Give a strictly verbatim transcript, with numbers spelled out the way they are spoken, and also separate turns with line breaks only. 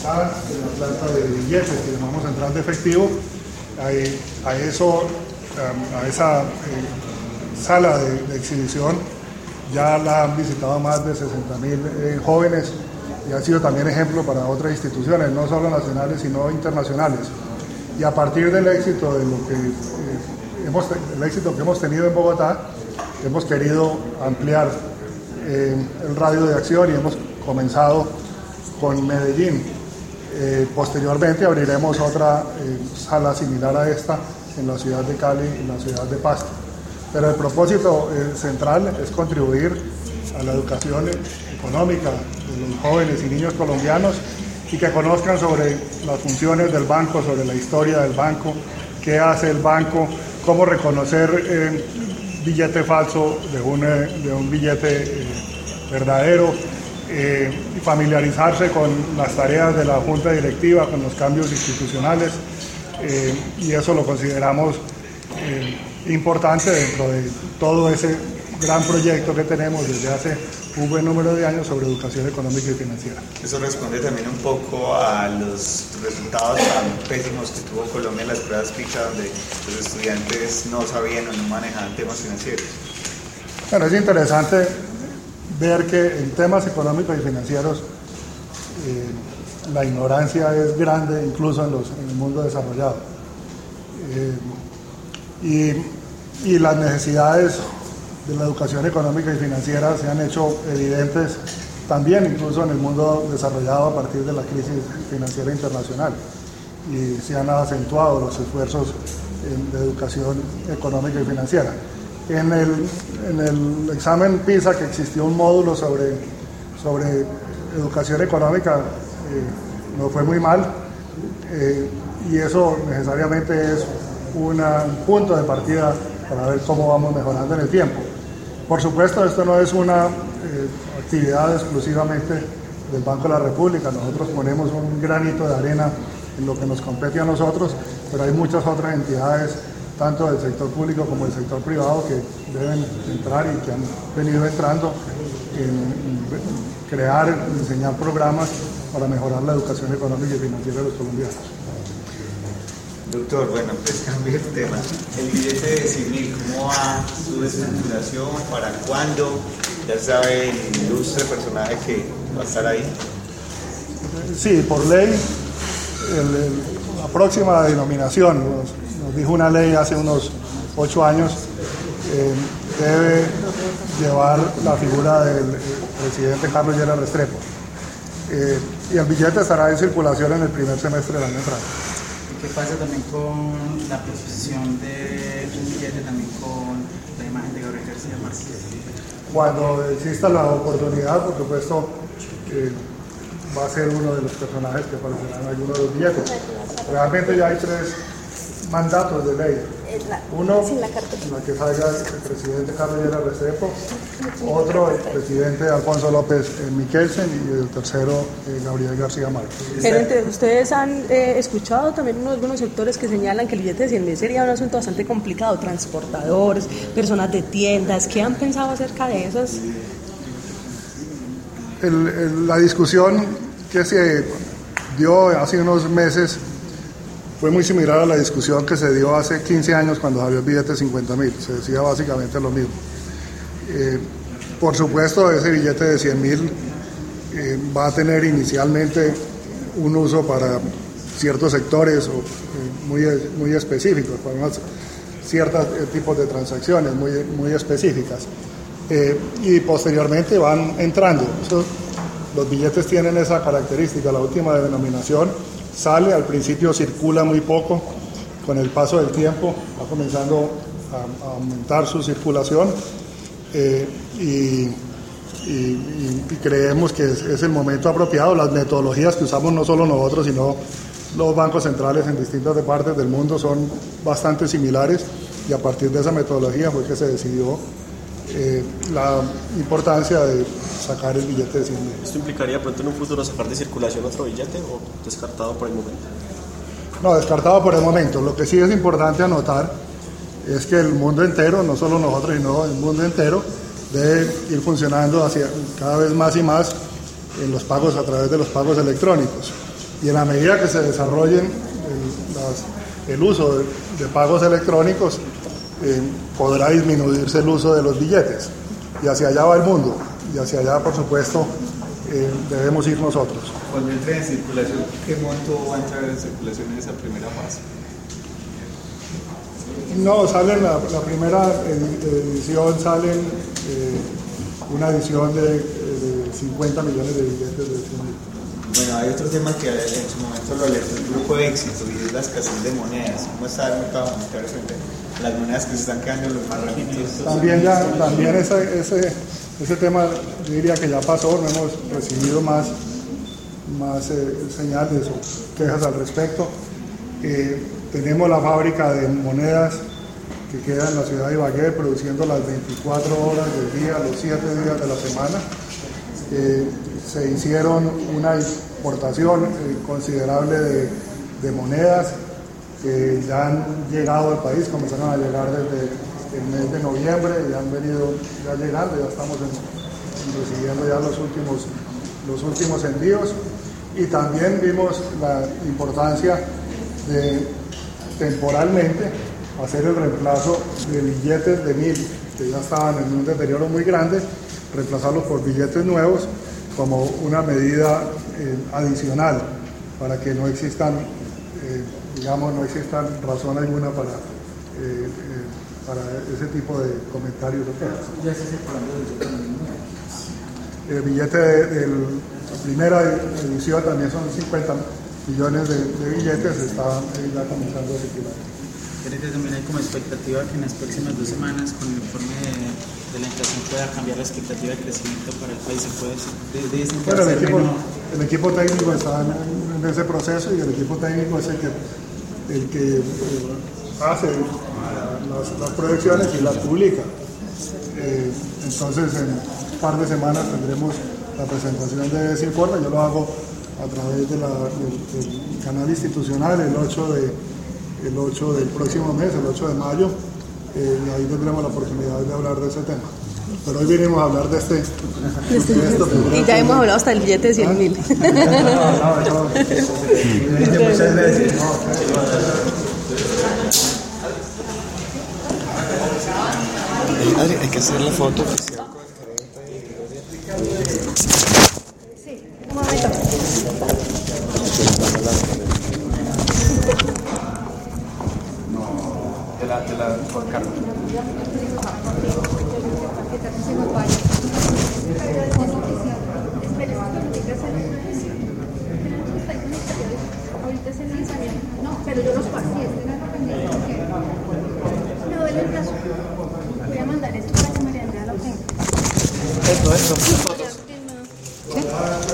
Bogotá, en la planta de billetes que llamamos central de efectivo. A, a, eso, a esa eh, sala de, de exhibición ya la han visitado más de sesenta mil eh, jóvenes y ha sido también ejemplo para otras instituciones, no solo nacionales sino internacionales. Y a partir del éxito de lo que eh, hemos, el éxito que hemos tenido en Bogotá, hemos querido ampliar eh, el radio de acción y hemos comenzado con Medellín. Eh, posteriormente abriremos otra eh, sala similar a esta en la ciudad de Cali y en la ciudad de Pasto. Pero el propósito eh, central es contribuir a la educación económica de los jóvenes y niños colombianos y que conozcan sobre las funciones del banco, sobre la historia del banco, qué hace el banco, cómo reconocer eh, billete falso de un, eh, de un billete eh, verdadero, eh, y familiarizarse con las tareas de la junta directiva, con los cambios institucionales, eh, y eso lo consideramos eh, importante dentro de todo ese gran proyecto que tenemos desde hace un buen número de años sobre educación económica y financiera.
Eso responde también un poco a los resultados tan pésimos que tuvo Colombia en las pruebas PISA, donde los estudiantes no sabían o no manejaban temas financieros.
Bueno, es interesante ver que en temas económicos y financieros eh, la ignorancia es grande incluso en, los, en el mundo desarrollado. Eh, y, y las necesidades de la educación económica y financiera se han hecho evidentes también incluso en el mundo desarrollado a partir de la crisis financiera internacional y se han acentuado los esfuerzos de educación económica y financiera. En el, en el examen PISA, que existió un módulo sobre, sobre educación económica, eh, no fue muy mal, eh, y eso necesariamente es una, un punto de partida para ver cómo vamos mejorando en el tiempo. Por supuesto, esto no es una eh, actividad exclusivamente del Banco de la República. Nosotros ponemos un granito de arena en lo que nos compete a nosotros, pero hay muchas otras entidades, tanto del sector público como del sector privado, que deben entrar y que han venido entrando en, en crear, diseñar programas para mejorar la educación económica y financiera de los colombianos.
Doctor, bueno, pues cambie el tema. El billete de cien mil, ¿cómo va su estructuración? ¿Para cuándo? Ya sabe el ilustre personaje que va a estar ahí.
Sí, por ley, el, el, la próxima denominación, nos, nos dijo una ley hace unos ocho años, eh, debe llevar la figura del presidente Carlos Lleras Restrepo. Eh, y el billete estará en circulación en el primer semestre del año entrante.
¿Qué pasa también con la proposición de un billete, también con la imagen de Gabriel García Márquez?
Cuando exista la oportunidad, por supuesto, eh, va a ser uno de los personajes que aparecerán en alguno de los billetes. Realmente ya hay tres mandatos de ley. Uno, en la que salga el presidente Carlos Lleras Restrepo, otro, el presidente Alfonso López eh, Michelsen, y el tercero, eh, Gabriel García Márquez.
Gerente, ustedes han eh, escuchado también unos, algunos sectores que señalan que el billete de cien mil sería un asunto bastante complicado, transportadores, personas de tiendas. ¿Qué han pensado acerca de esas?
El, el, la discusión que se dio hace unos meses fue muy similar a la discusión que se dio hace quince años cuando salió el billete de cincuenta mil. Se decía básicamente lo mismo. Eh, por supuesto, ese billete de cien mil eh, va a tener inicialmente un uso para ciertos sectores o, eh, muy, muy específicos, para unos ciertos eh, tipos de transacciones muy, muy específicas. Eh, y posteriormente van entrando. Eso, los billetes tienen esa característica. La última denominación sale, al principio circula muy poco, con el paso del tiempo va comenzando a, a aumentar su circulación, eh, y, y, y, y creemos que es, es el momento apropiado. Las metodologías que usamos no solo nosotros, sino los bancos centrales en distintas partes del mundo son bastante similares, y a partir de esa metodología fue que se decidió eh, la importancia de sacar el billete de cien mil.
¿Esto implicaría pronto en un futuro sacar de circulación otro billete o descartado por el momento?
No, descartado por el momento. Lo que sí es importante anotar es que el mundo entero, no solo nosotros, sino el mundo entero, debe ir funcionando hacia cada vez más y más en los pagos a través de los pagos electrónicos. y en la medida que se desarrollen el, las, el uso de, de pagos electrónicos, eh, podrá disminuirse el uso de los billetes, y hacia allá va el mundo, y hacia allá, por supuesto, eh, debemos ir nosotros.
Cuando entre en circulación, ¿qué monto va a entrar en circulación en esa primera fase?
No, salen la, la primera edición, salen eh, una edición de, de cincuenta millones de billetes de cien mil.
Bueno, hay otro tema que en su momento lo alertó el grupo de éxito, y es la escasez de monedas. ¿Cómo está el mercado monetario frente a las monedas que se están quedando los más rápidos?
También, ya, también ese, ese, ese tema, yo diría que ya pasó, no hemos recibido más, más eh, señales o quejas al respecto. Eh, tenemos la fábrica de monedas que queda en la ciudad de Ibagué produciendo las veinticuatro horas del día, los siete días de la semana. Eh, se hicieron una importación eh, considerable de, de monedas que ya han llegado al país, comenzaron a llegar desde el mes de noviembre, ya han venido ya llegando, ya estamos en, en recibiendo ya los últimos, los últimos envíos, y también vimos la importancia de temporalmente hacer el reemplazo de billetes de mil que ya estaban en un deterioro muy grande, reemplazarlos por billetes nuevos como una medida eh, adicional para que no existan, eh, digamos, no existan razón alguna para, eh, eh, para ese tipo de comentarios o quejas.
Ya se está hablando de
El billete de, de la primera edición también son cincuenta millones de, de billetes, está eh, ya comenzando a circular.
También hay como expectativa que en las próximas dos semanas, con el informe de, de la inflación, pueda cambiar la expectativa de crecimiento para el país. Se puede decir que
bueno, el, equipo,
menor.
el equipo técnico está en, en ese proceso, y el equipo técnico es el que, el que eh, hace las, las proyecciones y las publica. Eh, entonces, en un par de semanas tendremos la presentación de ese informe. Yo lo hago a través de la, del, del canal institucional el ocho de el ocho del próximo mes, el ocho de mayo, eh, y ahí tendremos la oportunidad de hablar de ese tema. Pero hoy vinimos a hablar de este. De esto,
y ya hemos hablado hasta el billete de cien mil.
No, no, no.
Muchas gracias.
Adri, hay que hacer la foto oficial.
Sí, un momento.
De la, de la Juan Carlos.
Ahorita es el lanzamiento. No, pero yo los pasé. Me duele el brazo. Voy a mandar esto para que María Andrea lo tenga.
Esto, esto, fotos.